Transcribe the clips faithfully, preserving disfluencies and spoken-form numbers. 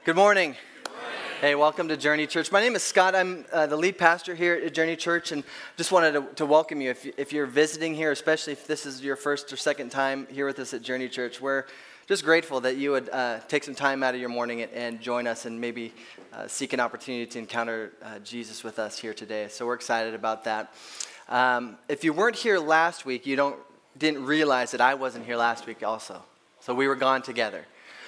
Good morning. Good morning. Hey, welcome to Journey Church. My name is Scott. I'm uh, the lead pastor here at Journey Church, and just wanted to, to welcome you. If, you. if you're visiting here, especially if this is your first or second time here with us at Journey Church, we're just grateful that you would uh, take some time out of your morning and, and join us and maybe uh, seek an opportunity to encounter uh, Jesus with us here today. So we're excited about that. Um, if you weren't here last week, you don't didn't realize that I wasn't here last week also. So we were gone together.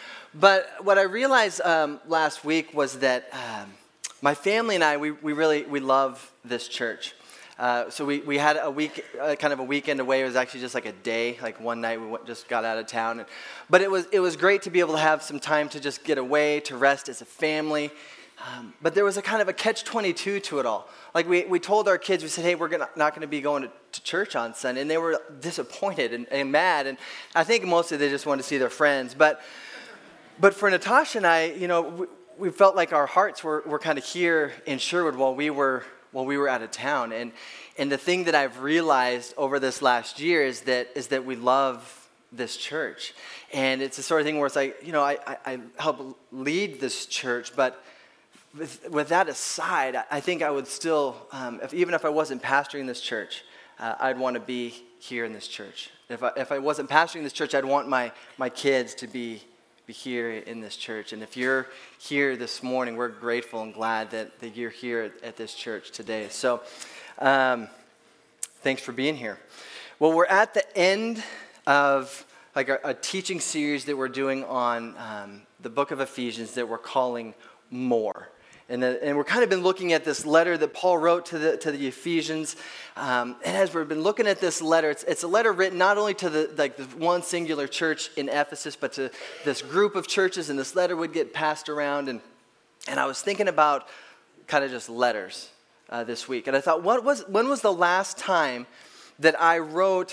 But what I realized um, last week was that um, my family and I, we, we really, we love this church. Uh, so we, we had a week, uh, kind of a weekend away. It was actually just like a day, like one night we went, just got out of town. And, but it was it was great to be able to have some time to just get away, to rest as a family. Um, but there was a kind of a catch twenty-two to it all. Like we, we told our kids, we said, hey, we're gonna, not going to be going to, to church on Sunday. And they were disappointed and, and mad. And I think mostly they just wanted to see their friends. But But for Natasha and I, you know, we, we felt like our hearts were, were kind of here in Sherwood while we were while we were out of town. And and the thing that I've realized over this last year is that is that we love this church. And it's the sort of thing where it's like, you know, I, I, I help lead this church, but with, with that aside, I think I would still, um, if, even if I wasn't pastoring this church, uh, I'd want to be here in this church. If I, if I wasn't pastoring this church, I'd want my, my kids to be here in this church. And if you're here this morning, we're grateful and glad that, that you're here at, at this church today. So um, thanks for being here. Well, we're at the end of like a, a teaching series that we're doing on um, the book of Ephesians that we're calling More. And, the, and we're kind of been looking at this letter that Paul wrote to the to the Ephesians. Um, and as we've been looking at this letter, it's, it's a letter written not only to the like the one singular church in Ephesus, but to this group of churches. And this letter would get passed around. And and I was thinking about kind of just letters uh, this week. And I thought, what was when was the last time that I wrote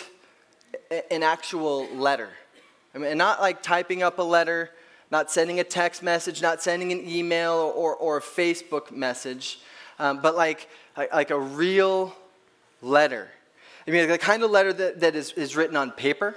a, an actual letter? I mean, not like typing up a letter, not sending a text message, not sending an email or, or a Facebook message, um, but like, like like a real letter. I mean, the kind of letter that, that is, is written on paper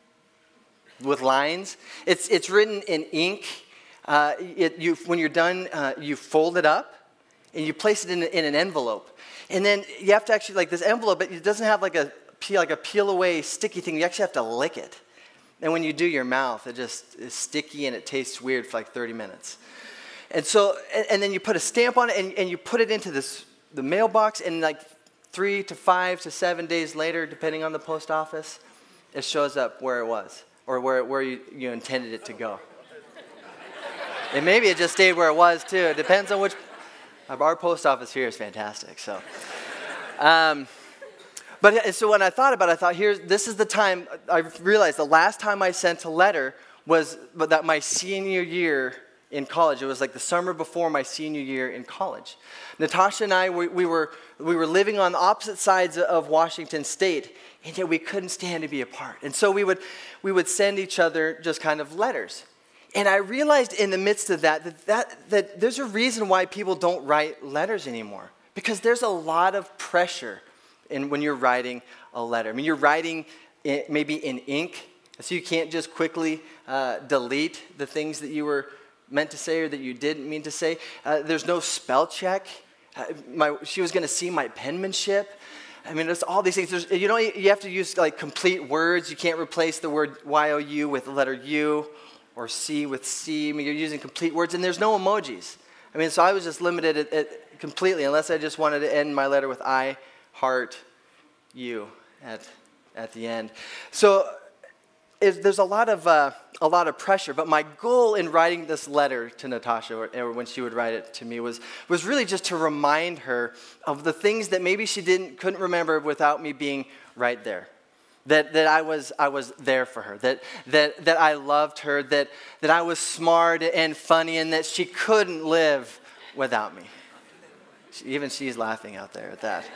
with lines. It's it's written in ink. Uh, it, you, when you're done, uh, you fold it up and you place it in, in an envelope. And then you have to actually, like this envelope, it doesn't have like a peel, like a peel away sticky thing. You actually have to lick it. And when you do, your mouth, it just is sticky and it tastes weird for like thirty minutes. And so, and, and then you put a stamp on it and, and you put it into this the mailbox, and like three to five to seven days later, depending on the post office, it shows up where it was or where where you, you intended it to go. And maybe it just stayed where it was too. It depends on which. Our post office here is fantastic. So. Um, But so when I thought about it, I thought, here's this is the time, I realized the last time I sent a letter was that my senior year in college. It was like the summer before my senior year in college. Natasha and I, we, we were we were living on the opposite sides of Washington State, and yet we couldn't stand to be apart. And so we would we would send each other just kind of letters. And I realized in the midst of that that, that, that there's a reason why people don't write letters anymore. Because there's a lot of pressure in when you're writing a letter. I mean, you're writing in, maybe in ink, so you can't just quickly uh, delete the things that you were meant to say or that you didn't mean to say. Uh, there's no spell check. Uh, my, she was going to see my penmanship. I mean, there's all these things. There's, you know, you have to use like complete words. You can't replace the word Y O U with the letter U or C with C. I mean, you're using complete words, and there's no emojis. I mean, so I was just limited at, at completely, unless I just wanted to end my letter with I heart you at at the end. So it, there's a lot of uh, a lot of pressure. But my goal in writing this letter to Natasha, or, or when she would write it to me, was was really just to remind her of the things that maybe she didn't couldn't remember without me being right there. That that I was I was there for her. That that that I loved her. That that I was smart and funny, and that she couldn't live without me. She, even she's laughing out there at that.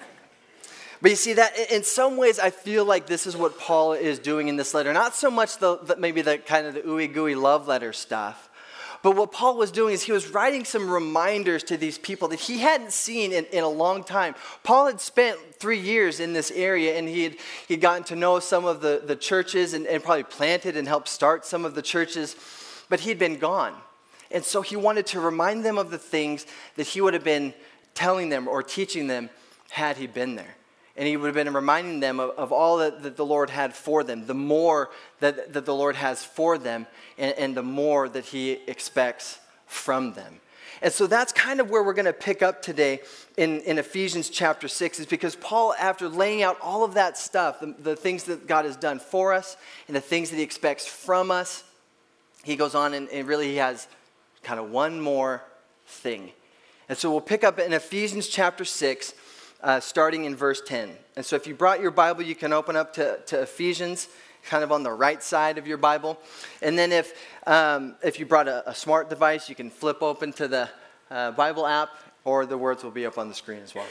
But you see, that in some ways, I feel like this is what Paul is doing in this letter. Not so much the, the maybe the kind of the ooey gooey love letter stuff, but what Paul was doing is he was writing some reminders to these people that he hadn't seen in, in a long time. Paul had spent three years in this area, and he had he'd gotten to know some of the, the churches and, and probably planted and helped start some of the churches, but he'd been gone. And so he wanted to remind them of the things that he would have been telling them or teaching them had he been there. And he would have been reminding them of, of all that, that the Lord had for them, the more that, that the Lord has for them, and, and the more that he expects from them. And so that's kind of where we're going to pick up today in, in Ephesians chapter six, is because Paul, after laying out all of that stuff, the, the things that God has done for us and the things that he expects from us, he goes on and, and really he has kind of one more thing. And so we'll pick up in Ephesians chapter six, Uh, starting in verse ten. And so if you brought your Bible, you can open up to, to Ephesians, kind of on the right side of your Bible. And then if um, if you brought a, a smart device, you can flip open to the uh, Bible app, or the words will be up on the screen as well.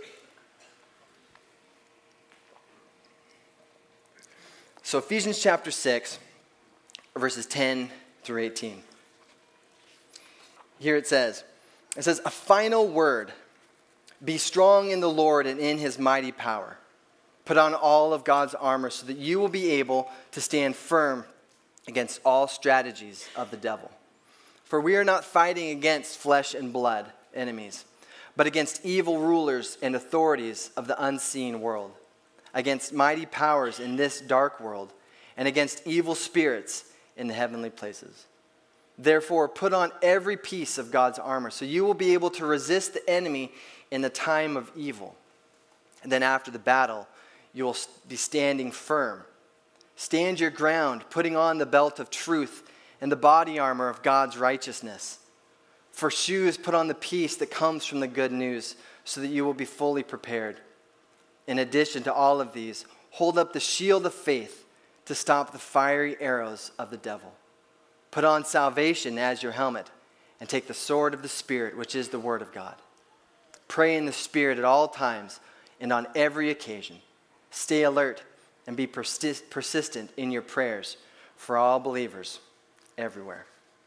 So Ephesians chapter six, verses ten through eighteen. Here it says, it says, "A final word. Be strong in the Lord and in his mighty power. Put on all of God's armor so that you will be able to stand firm against all strategies of the devil. For we are not fighting against flesh and blood enemies, but against evil rulers and authorities of the unseen world, against mighty powers in this dark world, and against evil spirits in the heavenly places. Therefore, put on every piece of God's armor so you will be able to resist the enemy in the time of evil. And then after the battle, you will be standing firm. Stand your ground, putting on the belt of truth and the body armor of God's righteousness. For shoes, put on the peace that comes from the good news so that you will be fully prepared. In addition to all of these, hold up the shield of faith to stop the fiery arrows of the devil. Put on salvation as your helmet and take the sword of the Spirit, which is the word of God. Pray in the Spirit at all times and on every occasion. Stay alert and be persist- persistent in your prayers for all believers everywhere."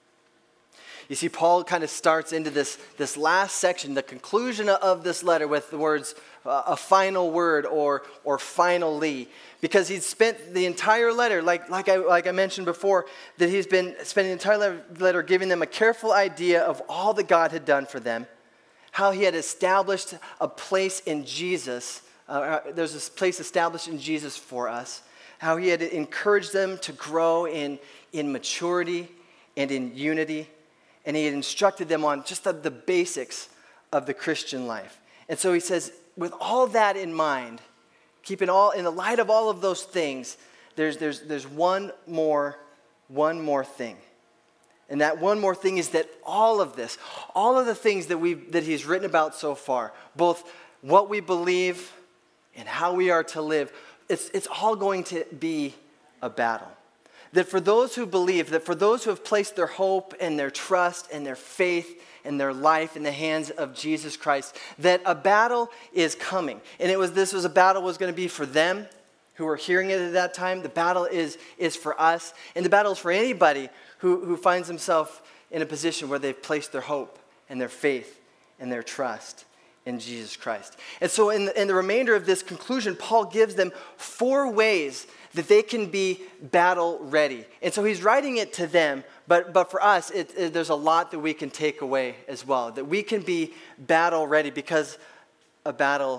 You see, Paul kind of starts into this, this last section, the conclusion of this letter, with the words, uh, a final word or or finally, because he's spent the entire letter, like, like, I, like I mentioned before, that he's been spending the entire letter, letter giving them a careful idea of all that God had done for them, how he had established a place in Jesus. Uh, there's this place established in Jesus for us. How he had encouraged them to grow in, in maturity and in unity. And he had instructed them on just the, the basics of the Christian life. And so he says, with all that in mind, keeping all, in the light of all of those things, there's, there's, there's one more, one more thing. And that one more thing is that all of this, all of the things that we that he's written about so far, both what we believe and how we are to live, it's it's all going to be a battle. That for those who believe, that for those who have placed their hope and their trust and their faith and their life in the hands of Jesus Christ, that a battle is coming. And it was this was a battle was going to be for them who were hearing it at that time. The battle is is for us, and the battle is for anybody who, who finds himself in a position where they've placed their hope and their faith and their trust in Jesus Christ. And so in the, in the remainder of this conclusion, Paul gives them four ways that they can be battle ready. And so he's writing it to them, but, but for us, it, it, there's a lot that we can take away as well, that we can be battle ready because a battle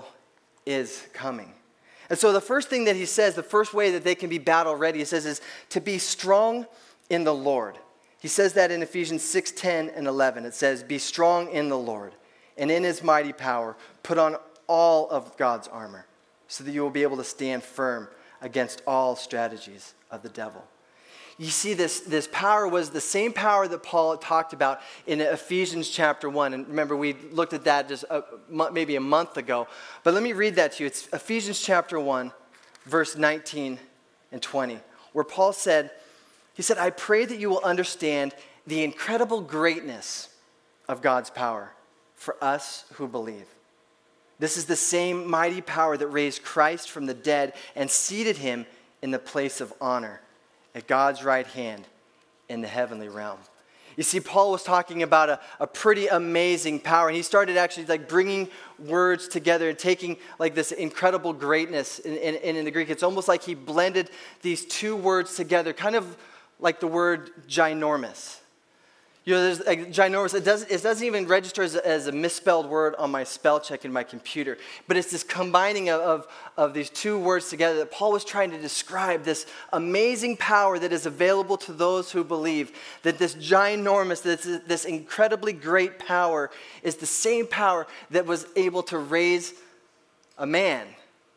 is coming. And so the first thing that he says, the first way that they can be battle ready, he says, is to be strong in the Lord. He says that in Ephesians six, ten, and eleven. It says, "Be strong in the Lord, and in his mighty power, put on all of God's armor, so that you will be able to stand firm against all strategies of the devil." You see, this, this power was the same power that Paul talked about in Ephesians chapter one. And remember, we looked at that just a, maybe a month ago. But let me read that to you. It's Ephesians chapter one, verse nineteen and twenty, where Paul said, he said, "I pray that you will understand the incredible greatness of God's power for us who believe. This is the same mighty power that raised Christ from the dead and seated him in the place of honor at God's right hand in the heavenly realm." You see, Paul was talking about a, a pretty amazing power. And he started actually like bringing words together and taking like this incredible greatness. And in, in, in the Greek, it's almost like he blended these two words together, kind of like the word ginormous. You know, there's like ginormous. It doesn't, it doesn't even register as a, as a misspelled word on my spell check in my computer. But it's this combining of, of, of these two words together that Paul was trying to describe this amazing power that is available to those who believe. That this ginormous, this, this incredibly great power is the same power that was able to raise a man,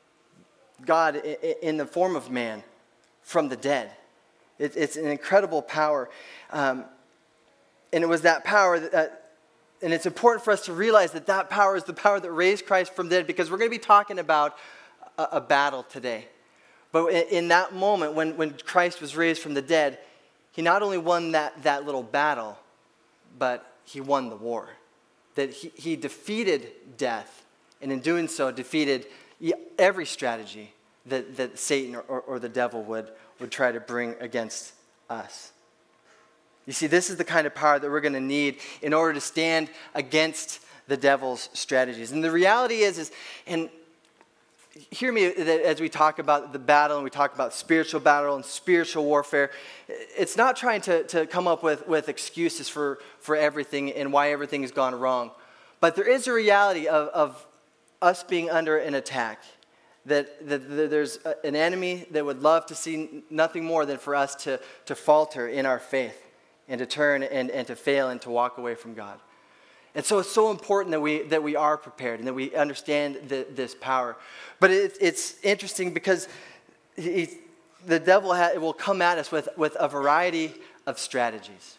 God in the form of man, from the dead. It, it's an incredible power. Um, And it was that power, that, uh, and it's important for us to realize that that power is the power that raised Christ from the dead, because we're going to be talking about a, a battle today. But in, in that moment, when, when Christ was raised from the dead, he not only won that, that little battle, but he won the war. That he, he defeated death, and in doing so, defeated every strategy that, that Satan or, or, or the devil would, would try to bring against us. You see, this is the kind of power that we're going to need in order to stand against the devil's strategies. And the reality is, is and hear me as we talk about the battle and we talk about spiritual battle and spiritual warfare, it's not trying to, to come up with, with excuses for, for everything and why everything has gone wrong. But there is a reality of, of us being under an attack. That, that, that there's an enemy that would love to see nothing more than for us to, to falter in our faith, and to turn and, and to fail and to walk away from God. And so it's so important that we that we are prepared and that we understand the, this power. But it, it's interesting because he, the devil ha, will come at us with, with a variety of strategies.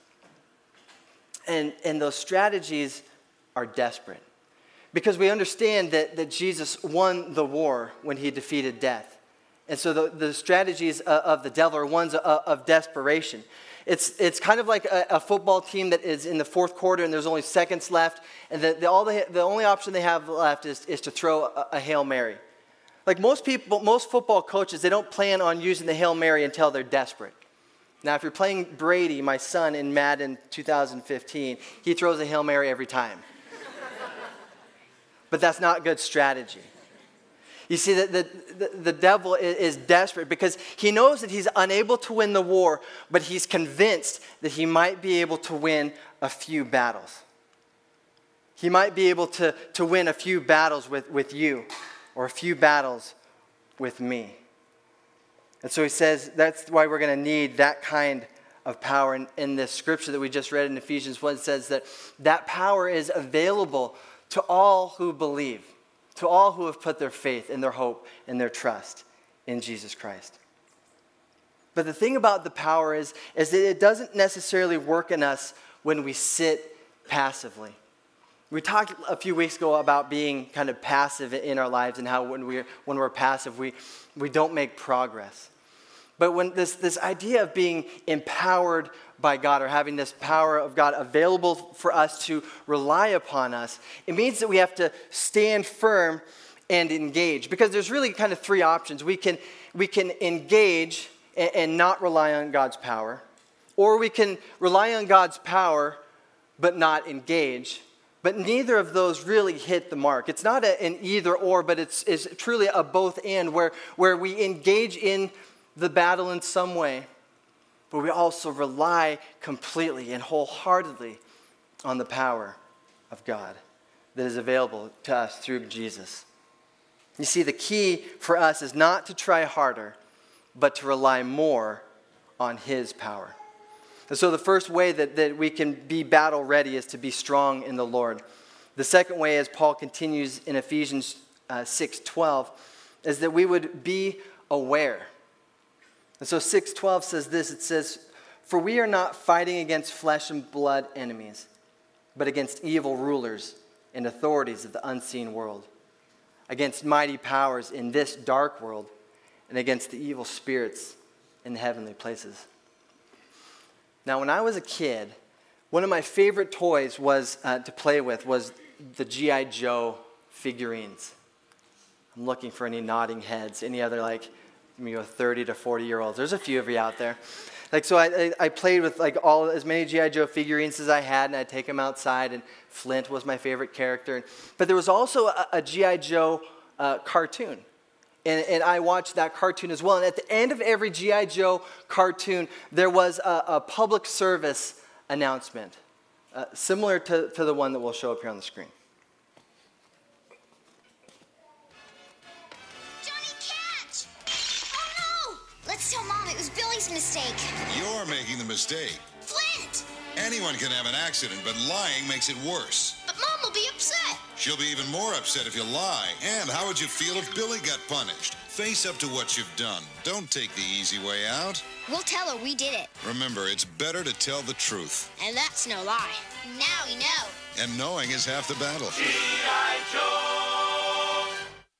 And, and those strategies are desperate. Because we understand that, that Jesus won the war when he defeated death. And so the, the strategies of, of the devil are ones of, of desperation. It's it's kind of like a, a football team that is in the fourth quarter and there's only seconds left, and the, the, all the, the only option they have left is, is to throw a, a Hail Mary. Like most people, most football coaches, they don't plan on using the Hail Mary until they're desperate. Now, if you're playing Brady, my son, in Madden two thousand fifteen, he throws a Hail Mary every time. But that's not good strategy. You see, the, the, the devil is desperate because he knows that he's unable to win the war, but he's convinced that he might be able to win a few battles. He might be able to, to win a few battles with, with you, or a few battles with me. And so he says that's why we're going to need that kind of power. In, in this scripture that we just read in Ephesians one, it says that that power is available to all who believe. To all who have put their faith and their hope and their trust in Jesus Christ. But the thing about the power is, is that it doesn't necessarily work in us when we sit passively. We talked a few weeks ago about being kind of passive in our lives and how when we're, when we're passive, we, we don't make progress. But when this, this idea of being empowered by God, or having this power of God available for us to rely upon us, it means that we have to stand firm and engage. Because there's really kind of three options. We can, we can engage and, and not rely on God's power. Or we can rely on God's power but not engage. But neither of those really hit the mark. It's not a, an either or, but it's, it's truly a both and, where, where we engage in the battle in some way, but we also rely completely and wholeheartedly on the power of God that is available to us through Jesus. You see, the key for us is not to try harder, but to rely more on his power. And so the first way that, that we can be battle ready is to be strong in the Lord. The second way, as Paul continues in Ephesians uh, six twelve, is that we would be aware. And so six twelve says this, it says, "For we are not fighting against flesh and blood enemies, but against evil rulers and authorities of the unseen world, against mighty powers in this dark world, and against the evil spirits in the heavenly places." Now, when I was a kid, one of my favorite toys was uh, to play with was the G I. Joe figurines. I'm looking for any nodding heads, any other like you know, thirty to forty year olds. There's a few of you out there. Like, so I, I, I played with like all as many G I. Joe figurines as I had, and I'd take them outside, and Flint was my favorite character. But there was also a, a G I. Joe uh, cartoon. And, and I watched that cartoon as well. And at the end of every G I. Joe cartoon, there was a, a public service announcement. uh, similar to, to the one that will show up here on the screen. Johnny, catch! Oh no! Let's tell Mom it was Billy's mistake. You're making the mistake. Flint! Anyone can have an accident, but lying makes it worse. But Mom will be upset. She'll be even more upset if you lie. And how would you feel if Billy got punished? Face up to what you've done. Don't take the easy way out. We'll tell her we did it. Remember, it's better to tell the truth. And that's no lie. Now we know. And knowing is half the battle. G I. Joe!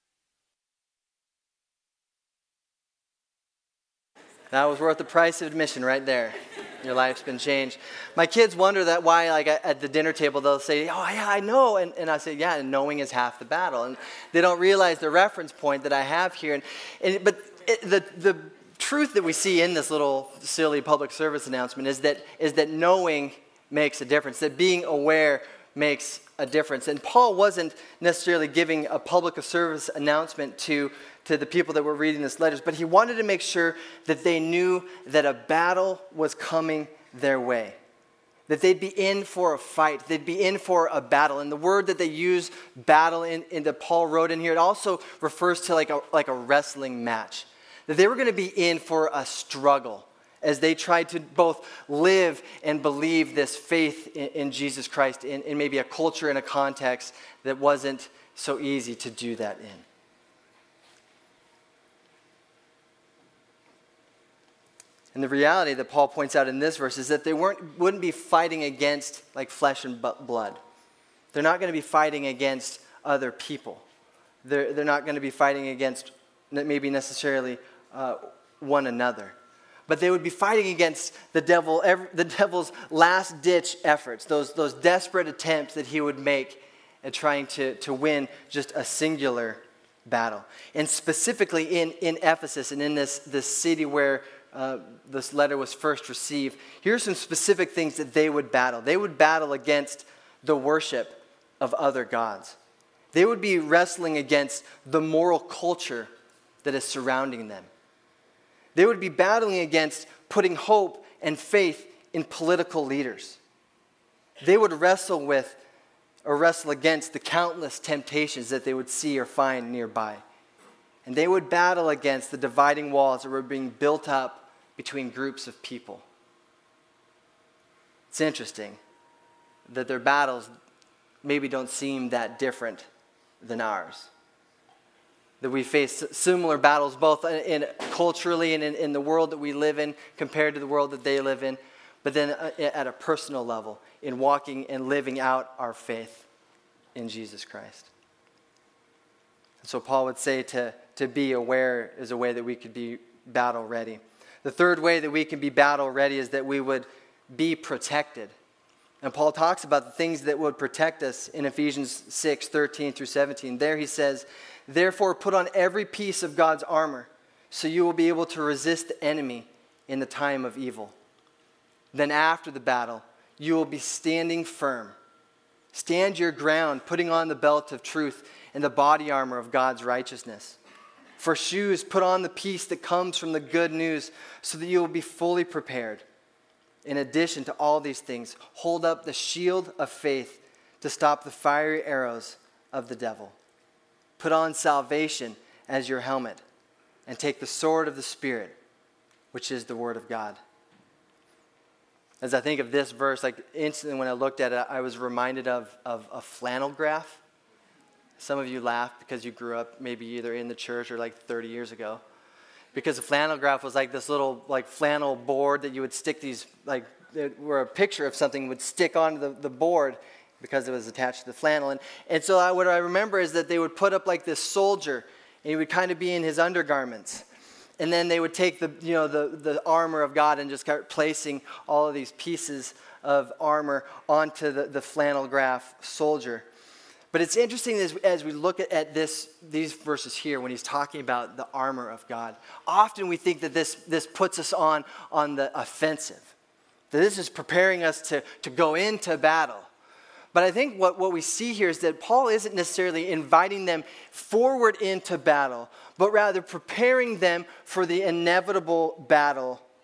That was worth the price of admission right there. Your life's been changed. My kids wonder that why, like at the dinner table, they'll say, "Oh yeah, I know," and, and I say, "Yeah, and knowing is half the battle." And they don't realize the reference point that I have here. And, and but it, the the truth that we see in this little silly public service announcement is that is that knowing makes a difference. That being aware makes a difference. And Paul wasn't necessarily giving a public service announcement to. to the people that were reading this letters, but he wanted to make sure that they knew that a battle was coming their way, that they'd be in for a fight, they'd be in for a battle. And the word that they use, battle, in, in that Paul wrote in here, it also refers to like a, like a wrestling match, that they were going to be in for a struggle as they tried to both live and believe this faith in, in Jesus Christ in, in maybe a culture and a context that wasn't so easy to do that in. And the reality that Paul points out in this verse is that they weren't, wouldn't be fighting against like flesh and blood. They're not going to be fighting against other people. They're, they're not going to be fighting against maybe necessarily uh, one another. But they would be fighting against the devil, every, the devil's last-ditch efforts, those, those desperate attempts that he would make at trying to, to win just a singular battle. And specifically in, in Ephesus and in this, this city where Uh, this letter was first received, here's some specific things that they would battle. They would battle against the worship of other gods. They would be wrestling against the moral culture that is surrounding them. They would be battling against putting hope and faith in political leaders. They would wrestle with or wrestle against the countless temptations that they would see or find nearby. And they would battle against the dividing walls that were being built up between groups of people. It's interesting that their battles maybe don't seem that different than ours. That we face similar battles both in, in culturally and in, in the world that we live in compared to the world that they live in, but then at a personal level in walking and living out our faith in Jesus Christ. And so Paul would say to, to be aware is a way that we could be battle ready. The third way that we can be battle ready is that we would be protected. And Paul talks about the things that would protect us in Ephesians six, thirteen through seventeen. There he says, "Therefore put on every piece of God's armor, so you will be able to resist the enemy in the time of evil. Then after the battle, you will be standing firm. Stand your ground, putting on the belt of truth and the body armor of God's righteousness. For shoes, put on the peace that comes from the good news so that you will be fully prepared. In addition to all these things, hold up the shield of faith to stop the fiery arrows of the devil. Put on salvation as your helmet and take the sword of the Spirit, which is the word of God." As I think of this verse, like instantly when I looked at it, I was reminded of, of a flannel graph. Some of you laugh because you grew up maybe either in the church or like thirty years ago. Because the flannel graph was like this little like flannel board that you would stick these, like where a picture of something would stick onto the, the board because it was attached to the flannel. And, and so I, what I remember is that they would put up like this soldier and he would kind of be in his undergarments. And then they would take the, you know, the, the armor of God and just start placing all of these pieces of armor onto the, the flannel graph soldier. But it's interesting as, as we look at, at this, these verses here when he's talking about the armor of God. Often we think that this, this puts us on, on the offensive. That this is preparing us to, to go into battle. But I think what, what we see here is that Paul isn't necessarily inviting them forward into battle, but rather preparing them for the inevitable battle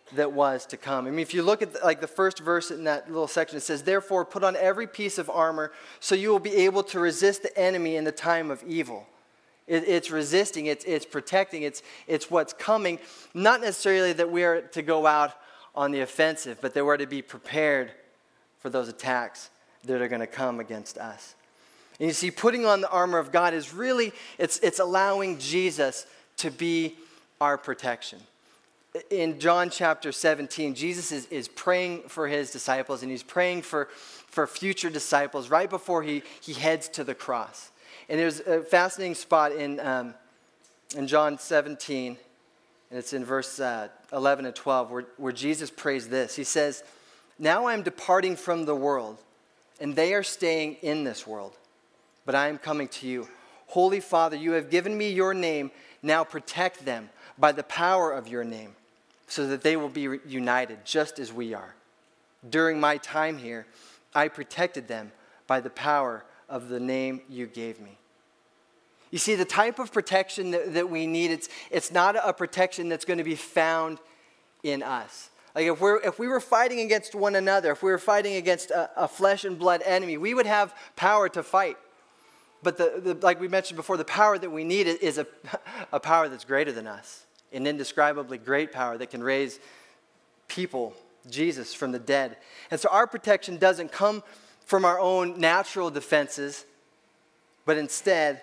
that was to come. I mean, if you look at the, like the first verse in that little section, it says, therefore put on every piece of armor so you will be able to resist the enemy in the time of evil. It, it's resisting, it's, it's protecting, it's, it's what's coming. Not necessarily that we are to go out on the offensive, but that we're to be prepared for those attacks that are going to come against us. And you see, putting on the armor of God is really, it's, it's allowing Jesus to be our protection. In John chapter seventeen, Jesus is, is praying for his disciples, and he's praying for, for future disciples right before he, he heads to the cross. And there's a fascinating spot in, um, in John seventeen, and it's in verse uh, eleven and twelve, where, where Jesus prays this. He says, now I am departing from the world, and they are staying in this world, but I am coming to you. Holy Father, you have given me your name. Now protect them by the power of your name, so that they will be united just as we are. During my time here, I protected them by the power of the name you gave me. You see, the type of protection that, that we need, it's, it's not a protection that's going to be found in us. Like if, we're, if we were fighting against one another, if we were fighting against a, a flesh and blood enemy, we would have power to fight. But the, the, like we mentioned before, the power that we need is a, a power that's greater than us. An indescribably great power that can raise people, Jesus, from the dead. And so our protection doesn't come from our own natural defenses, but instead,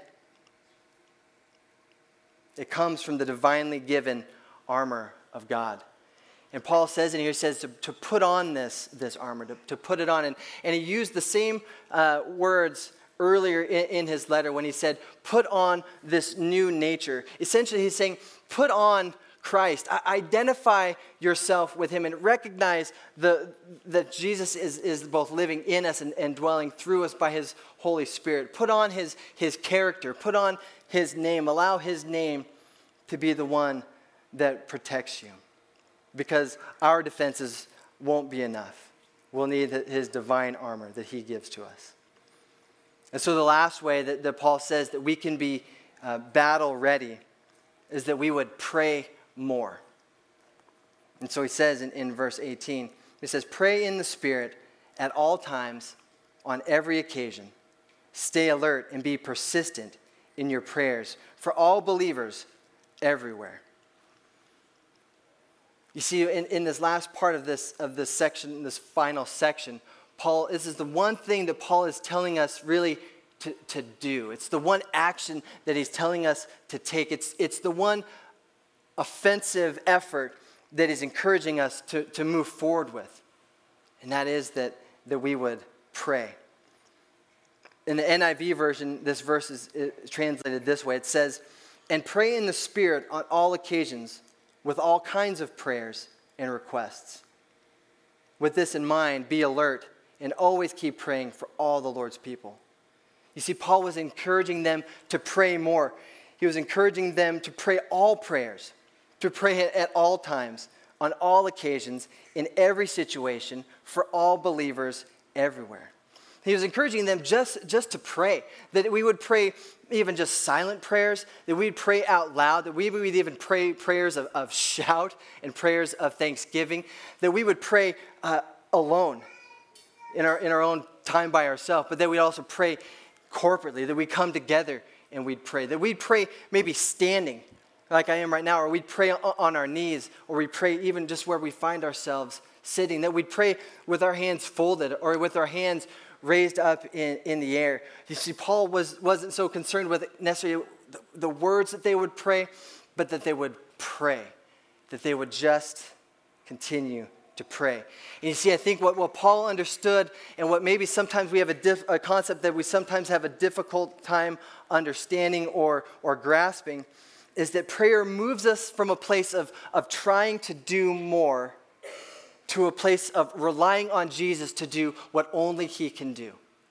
it comes from the divinely given armor of God. And Paul says in here, he says to, to put on this, this armor, to, to put it on. And, and he used the same uh, words earlier in, in his letter when he said, put on this new nature. Essentially, he's saying, put on Christ. I, identify yourself with him and recognize the, that Jesus is, is both living in us and, and dwelling through us by his Holy Spirit. Put on his, his character. Put on his name. Allow his name to be the one that protects you. Because our defenses won't be enough. We'll need his divine armor that he gives to us. And so the last way that, that Paul says that we can be uh, battle ready is that we would pray more. And so he says in, in verse eighteen, he says, pray in the Spirit at all times, on every occasion. Stay alert and be persistent in your prayers for all believers everywhere. You see, in, in this last part of this, of this section, this final section, Paul, this is the one thing that Paul is telling us really to, to do. It's the one action that he's telling us to take. It's, it's the one offensive effort that he's encouraging us to, to move forward with. And that is that, that we would pray. In the N I V version, this verse is translated this way. It says, and pray in the Spirit on all occasions with all kinds of prayers and requests. With this in mind, be alert and always keep praying for all the Lord's people. You see, Paul was encouraging them to pray more. He was encouraging them to pray all prayers, to pray at all times, on all occasions, in every situation, for all believers everywhere. He was encouraging them just, just to pray, that we would pray even just silent prayers, that we'd pray out loud, that we would even pray prayers of, of shout and prayers of thanksgiving, that we would pray uh, alone in our, in our own time by ourselves, but that we'd also pray corporately, that we'd come together and we'd pray, that we'd pray maybe standing like I am right now, or we'd pray on our knees, or we'd pray even just where we find ourselves sitting, that we'd pray with our hands folded or with our hands raised up in, in the air. You see, Paul was, wasn't so concerned with necessarily the, the words that they would pray, but that they would pray, that they would just continue to pray. And you see, I think what, what Paul understood, and what maybe sometimes we have a, diff, a concept that we sometimes have a difficult time understanding or, or grasping, is that prayer moves us from a place of, of trying to do more to a place of relying on Jesus to do what only he can do.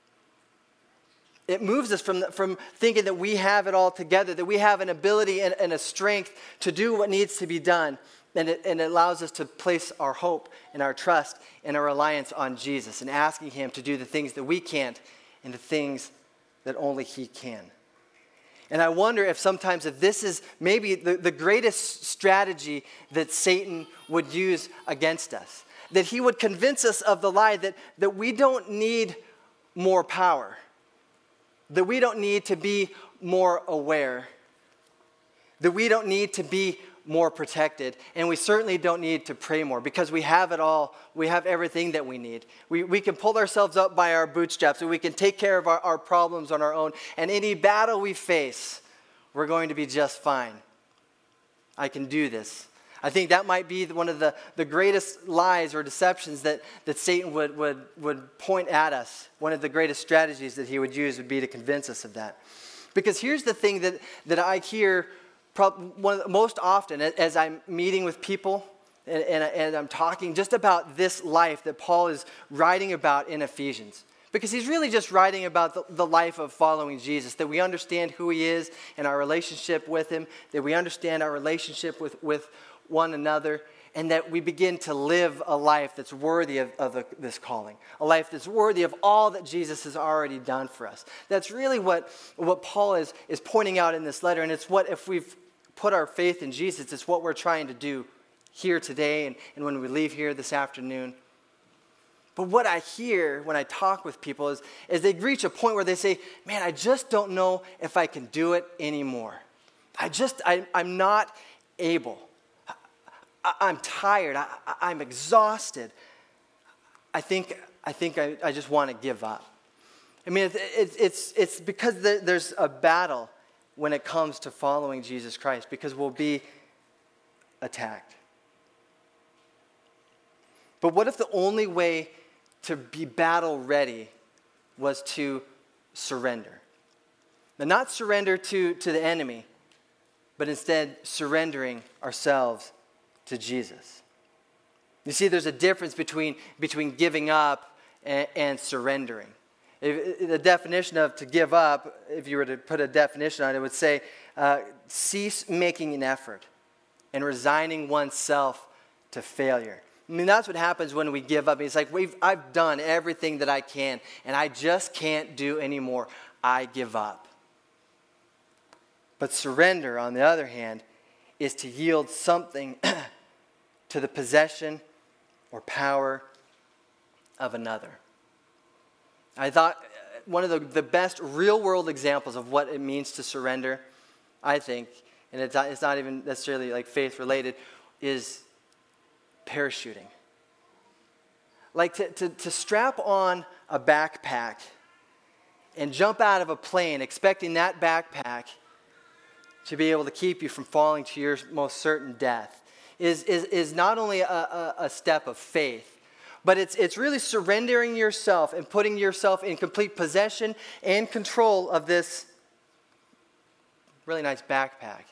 It moves us from, from thinking that we have it all together, that we have an ability and, and a strength to do what needs to be done. And it, and it allows us to place our hope and our trust and our reliance on Jesus and asking him to do the things that we can't and the things that only he can. And I wonder if sometimes if this is maybe the, the greatest strategy that Satan would use against us. That he would convince us of the lie that, that we don't need more power. That we don't need to be more aware. That we don't need to be more protected. And we certainly don't need to pray more because we have it all. We have everything that we need. We, we can pull ourselves up by our bootstraps and we can take care of our, our problems on our own. And any battle we face, we're going to be just fine. I can do this. I think that might be one of the, the greatest lies or deceptions that, that Satan would, would, would point at us. One of the greatest strategies that he would use would be to convince us of that. Because here's the thing that, that I hear one of the, most often as I'm meeting with people and, and, and I'm talking just about this life that Paul is writing about in Ephesians. Because he's really just writing about the, the life of following Jesus, that we understand who he is and our relationship with him, that we understand our relationship with, with one another, and that we begin to live a life that's worthy of, of the, this calling, a life that's worthy of all that Jesus has already done for us. That's really what, what Paul is, is pointing out in this letter, and it's what, if we've put our faith in Jesus, it's what we're trying to do here today and, and when we leave here this afternoon. But what I hear when I talk with people is, is they reach a point where they say, man, I just don't know if I can do it anymore. I just, I, I'm not able. I, I'm tired. I, I'm exhausted. I think, I think I, I just want to give up. I mean, it's, it's, it's, it's because there's a battle when it comes to following Jesus Christ, because we'll be attacked. But what if the only way to be battle ready was to surrender? Now, not surrender to, to the enemy, but instead surrendering ourselves to Jesus. You see, there's a difference between, between giving up and, and surrendering. If, the definition of to give up, if you were to put a definition on it, it would say, uh, cease making an effort and resigning oneself to failure. I mean, that's what happens when we give up. It's like, we've, I've done everything that I can, and I just can't do anymore. I give up. But surrender, on the other hand, is to yield something to the possession or power of another. I thought one of the, the best real-world examples of what it means to surrender, I think, and it's not, it's not even necessarily like faith-related, is parachuting. Like to, to, to strap on a backpack and jump out of a plane expecting that backpack to be able to keep you from falling to your most certain death is, is, is not only a, a, a step of faith, but it's, it's really surrendering yourself and putting yourself in complete possession and control of this really nice backpack.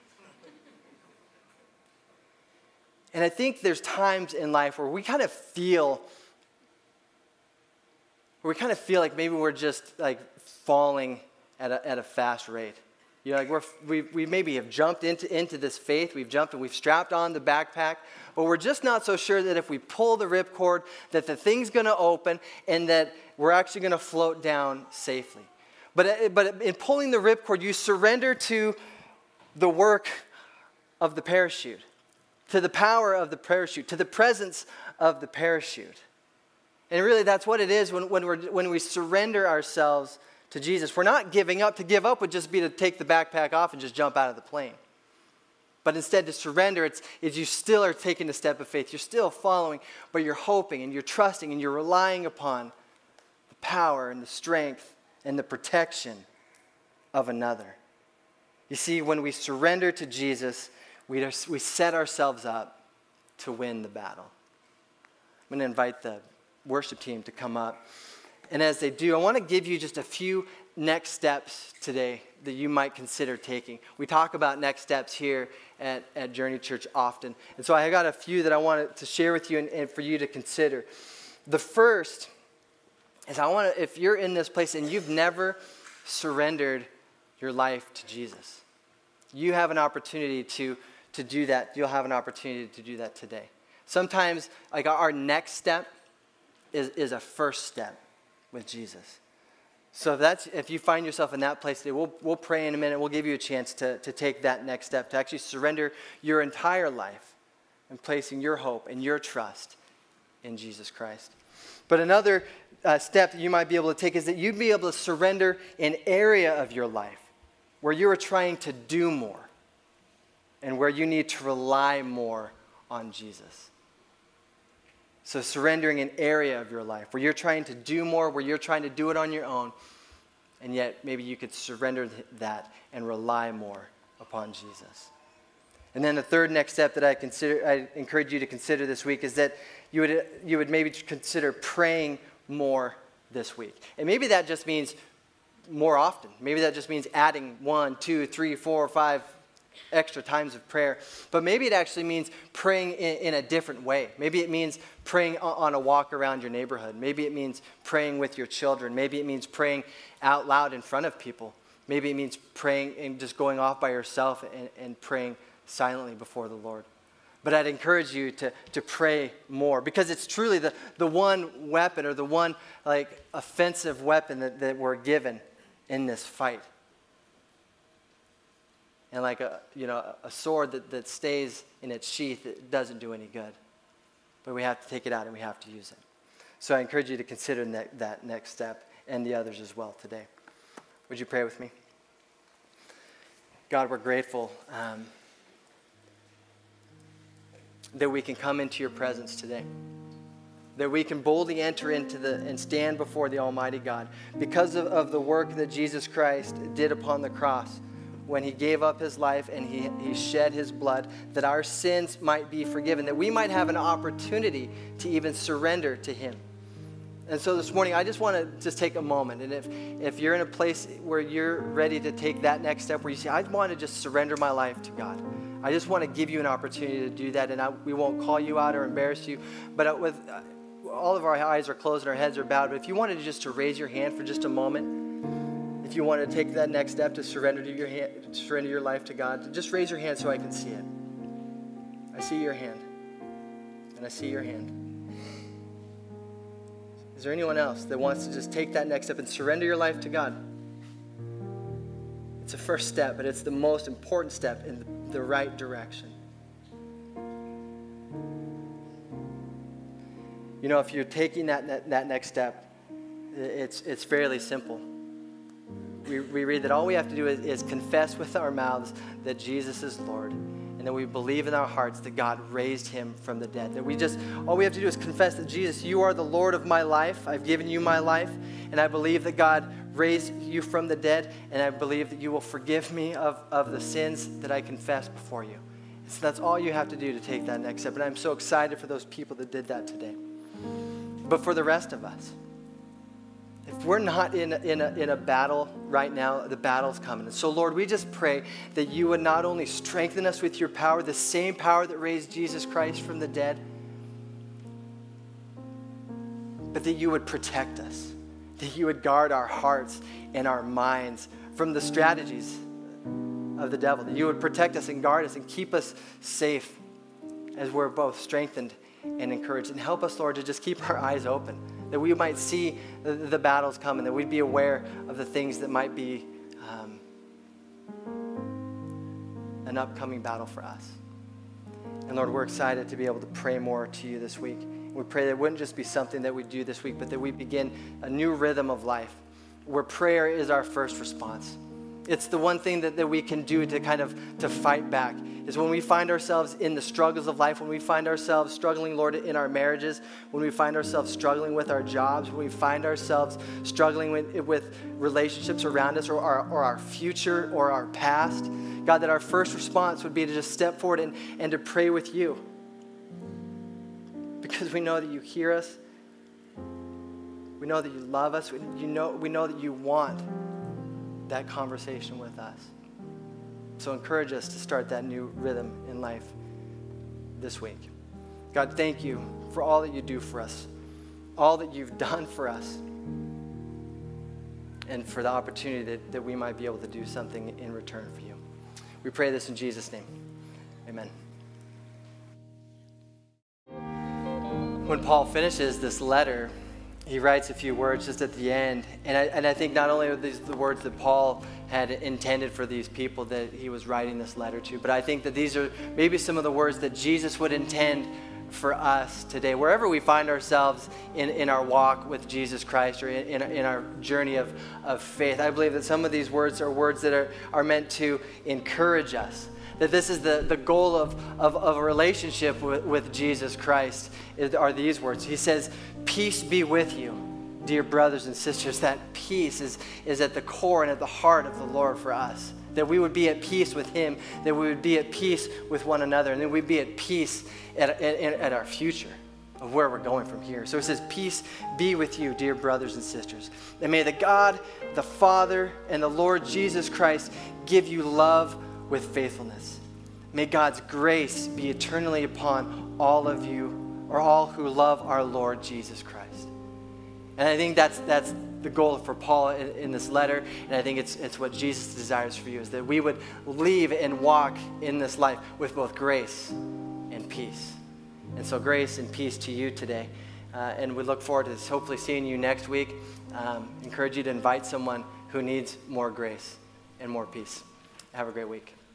And I think there's times in life where we kind of feel, where we kind of feel like maybe we're just like falling at a, at a fast rate. You know, like we're, we we maybe have jumped into, into this faith, we've jumped and we've strapped on the backpack, but we're just not so sure that if we pull the ripcord, that the thing's going to open and that we're actually going to float down safely. But, but in pulling the ripcord, you surrender to the work of the parachute, to the power of the parachute, to the presence of the parachute. And really that's what it is when, when, we're, when we surrender ourselves to Jesus. We're not giving up. To give up would just be to take the backpack off and just jump out of the plane. But instead to surrender, it's, it's you still are taking a step of faith. You're still following, but you're hoping and you're trusting and you're relying upon the power and the strength and the protection of another. You see, when we surrender to Jesus, we, are, we set ourselves up to win the battle. I'm going to invite the worship team to come up. And as they do, I want to give you just a few next steps today that you might consider taking. We talk about next steps here at, at Journey Church often. And so I got a few that I wanted to share with you and, and for you to consider. The first is I want to, if you're in this place and you've never surrendered your life to Jesus, you have an opportunity to, to do that. You'll have an opportunity to do that today. Sometimes like our next step is, is a first step with Jesus. So if that's if you find yourself in that place today, we'll we'll pray in a minute. We'll give you a chance to, to take that next step, to actually surrender your entire life and placing your hope and your trust in Jesus Christ. But another uh, step that you might be able to take is that you'd be able to surrender an area of your life where you are trying to do more and where you need to rely more on Jesus. So surrendering an area of your life where you're trying to do more, where you're trying to do it on your own, and yet maybe you could surrender that and rely more upon Jesus. And then the third next step that I consider, I encourage you to consider this week is that you would you would maybe consider praying more this week. And maybe that just means more often. Maybe that just means adding one, two, three, four, five extra times of prayer. But maybe it actually means praying in, in a different way. Maybe it means praying on a walk around your neighborhood. Maybe it means praying with your children. Maybe it means praying out loud in front of people. Maybe it means praying and just going off by yourself and, and praying silently before the Lord. But I'd encourage you to, to pray more, because it's truly the, the one weapon or the one like offensive weapon that, that we're given in this fight. And like a you know a sword that, that stays in its sheath, it doesn't do any good. But we have to take it out and we have to use it. So I encourage you to consider ne- that next step and the others as well today. Would you pray with me? God, we're grateful um, that we can come into your presence today. That we can boldly enter into the and stand before the Almighty God because of, of the work that Jesus Christ did upon the cross when he gave up his life and he, he shed his blood, that our sins might be forgiven, that we might have an opportunity to even surrender to him. And so this morning, I just want to just take a moment. And if, if you're in a place where you're ready to take that next step, where you say, I want to just surrender my life to God. I just want to give you an opportunity to do that. And I, we won't call you out or embarrass you. But with uh, all of our eyes are closed and our heads are bowed. But if you wanted just to raise your hand for just a moment, if you want to take that next step to surrender to your hand, to surrender your life to God, just raise your hand so I can see it. I see your hand. And I see your hand. Is there anyone else that wants to just take that next step and surrender your life to God? It's a first step, but it's the most important step in the right direction. You know, if you're taking that, that, that next step, it's it's fairly simple. We, we read that all we have to do is, is confess with our mouths that Jesus is Lord, and that we believe in our hearts that God raised him from the dead. That we just, all we have to do is confess that Jesus, you are the Lord of my life. I've given you my life, and I believe that God raised you from the dead, and I believe that you will forgive me of, of the sins that I confess before you. And so that's all you have to do to take that next step. And I'm so excited for those people that did that today. But for the rest of us, if we're not in a, in, a, in a battle right now, the battle's coming. And so, Lord, we just pray that you would not only strengthen us with your power, the same power that raised Jesus Christ from the dead, but that you would protect us, that you would guard our hearts and our minds from the strategies of the devil, that you would protect us and guard us and keep us safe as we're both strengthened and encouraged. And help us, Lord, to just keep our eyes open, that we might see the, the battles coming, that we'd be aware of the things that might be um, an upcoming battle for us. And Lord, we're excited to be able to pray more to you this week. We pray that it wouldn't just be something that we do this week, but that we begin a new rhythm of life where prayer is our first response. It's the one thing that, that we can do to kind of to fight back, is when we find ourselves in the struggles of life, when we find ourselves struggling, Lord, in our marriages, when we find ourselves struggling with our jobs, when we find ourselves struggling with, with relationships around us or our, or our future or our past, God, that our first response would be to just step forward and, and to pray with you. Because we know that you hear us. We know that you love us. We, you know, we know that you want that conversation with us. So encourage us to start that new rhythm in life this week. God, thank you for all that you do for us, all that you've done for us, and for the opportunity that, that we might be able to do something in return for you. We pray this in Jesus' name. Amen. When Paul finishes this letter he writes a few words just at the end. And I, and I think not only are these the words that Paul had intended for these people that he was writing this letter to, but I think that these are maybe some of the words that Jesus would intend for us today, wherever we find ourselves in, in our walk with Jesus Christ or in, in, in our journey of, of faith. I believe that some of these words are words that are, are meant to encourage us. That this is the, the goal of, of, of a relationship with, with Jesus Christ, is, are these words. He says, peace be with you, dear brothers and sisters. That peace is, is at the core and at the heart of the Lord for us. That we would be at peace with him, that we would be at peace with one another, and that we'd be at peace at, at, at our future of where we're going from here. So it says, peace be with you, dear brothers and sisters. And may the God, the Father, and the Lord Jesus Christ give you love with faithfulness. May God's grace be eternally upon all of you, or all who love our Lord Jesus Christ. And I think that's that's the goal for Paul in, in this letter, and I think it's it's what Jesus desires for you, is that we would live and walk in this life with both grace and peace. And so grace and peace to you today. Uh, and we look forward to this, hopefully seeing you next week. Um, encourage you to invite someone who needs more grace and more peace. Have a great week.